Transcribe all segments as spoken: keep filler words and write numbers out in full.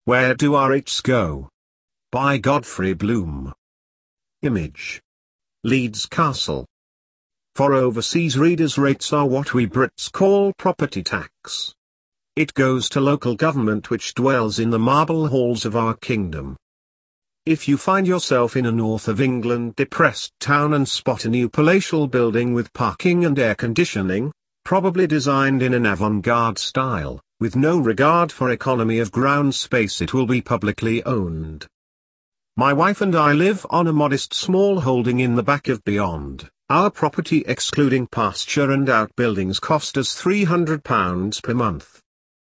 Where do our rates go? By Godfrey Bloom. Image. Leeds Castle. For overseas readers, rates are what we Brits call property tax. It goes to local government which dwells in the marble halls of our kingdom. If you find yourself in a north of England depressed town and spot a new palatial building with parking and air conditioning, probably designed in an avant-garde style, with no regard for economy of ground space, it will be publicly owned. My wife and I live on a modest small holding in the back of Beyond. Our property excluding pasture and outbuildings cost us three hundred pounds per month.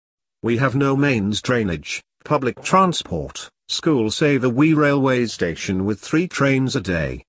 We have no mains drainage, public transport, school save a wee railway station with three trains a day.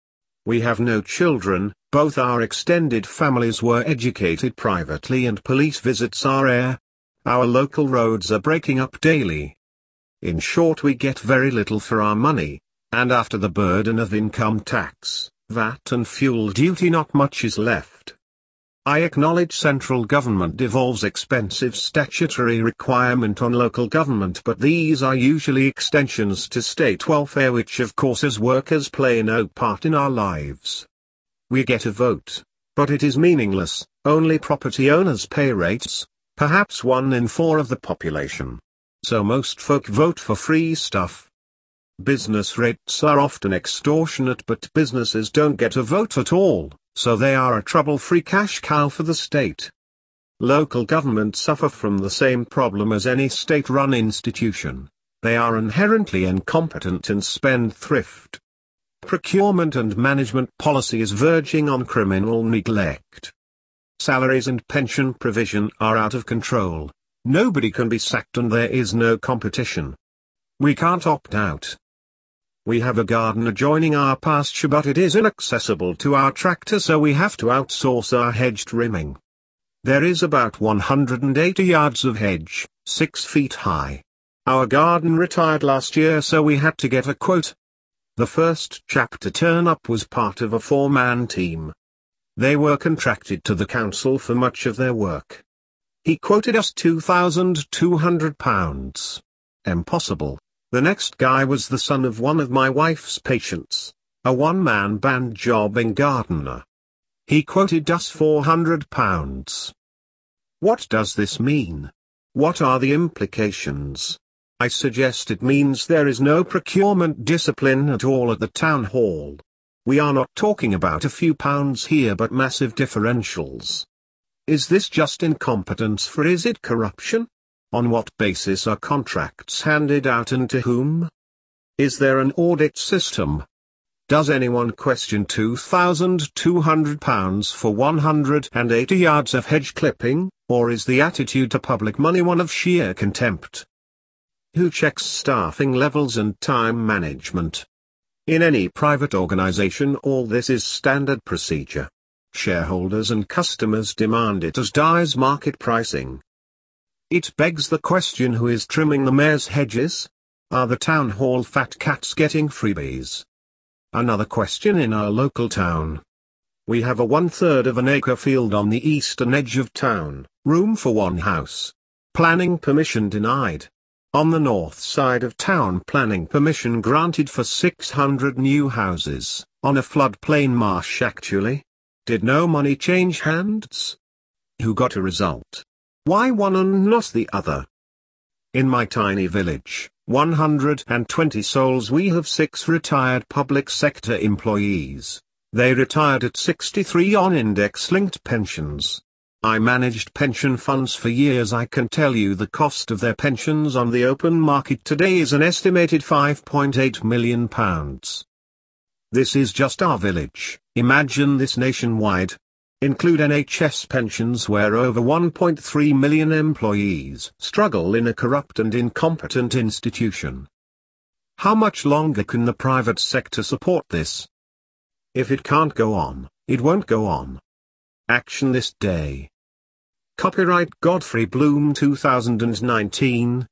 We have no children, both our extended families were educated privately and police visits are rare. Our local roads are breaking up daily. In short, we get very little for our money, and after the burden of income tax, V A T and fuel duty not much is left. I acknowledge central government devolves expensive statutory requirement on local government, but these are usually extensions to state welfare which of course as workers play no part in our lives. We get a vote, but it is meaningless, only property owners pay rates, perhaps one in four of the population. So most folk vote for free stuff. Business rates are often extortionate, but businesses don't get a vote at all, so they are a trouble-free cash cow for the state. Local governments suffer from the same problem as any state-run institution. They are inherently incompetent and spendthrift. Procurement and management policy is verging on criminal neglect. Salaries and pension provision are out of control. Nobody can be sacked and there is no competition. We can't opt out. We have a garden adjoining our pasture, but it is inaccessible to our tractor, so we have to outsource our hedge trimming. There is about one hundred eighty yards of hedge, six feet high. Our garden retired last year, so we had to get a quote. The first chap to turn up was part of a four-man team. They were contracted to the council for much of their work. He quoted us two thousand two hundred pounds. Impossible. The next guy was the son of one of my wife's patients, a one-man band jobbing gardener. He quoted us four hundred pounds. What does this mean? What are the implications? I suggest it means there is no procurement discipline at all at the town hall. We are not talking about a few pounds here but massive differentials. Is this just incompetence, for is it corruption? On what basis are contracts handed out and to whom? Is there an audit system? Does anyone question two thousand two hundred pounds for one hundred eighty yards of hedge clipping, or is the attitude to public money one of sheer contempt? Who checks staffing levels and time management? In any private organization all this is standard procedure. Shareholders and customers demand it as dies market pricing. It begs the question, who is trimming the mayor's hedges? Are the town hall fat cats getting freebies? Another question in our local town. We have a one-third of an acre field on the eastern edge of town, room for one house. Planning permission denied. On the north side of town, planning permission granted for six hundred new houses, on a floodplain marsh actually. Did no money change hands? Who got a result? Why one and not the other? In my tiny village, one hundred twenty souls, we have six retired public sector employees. They retired at sixty-three on index-linked pensions. I managed pension funds for years. I can tell you the cost of their pensions on the open market today is an estimated five point eight million pounds. This is just our village. Imagine this nationwide. Include N H S pensions where over one point three million employees struggle in a corrupt and incompetent institution. How much longer can the private sector support this? If it can't go on, it won't go on. Action this day. Copyright Godfrey Bloom two thousand nineteen.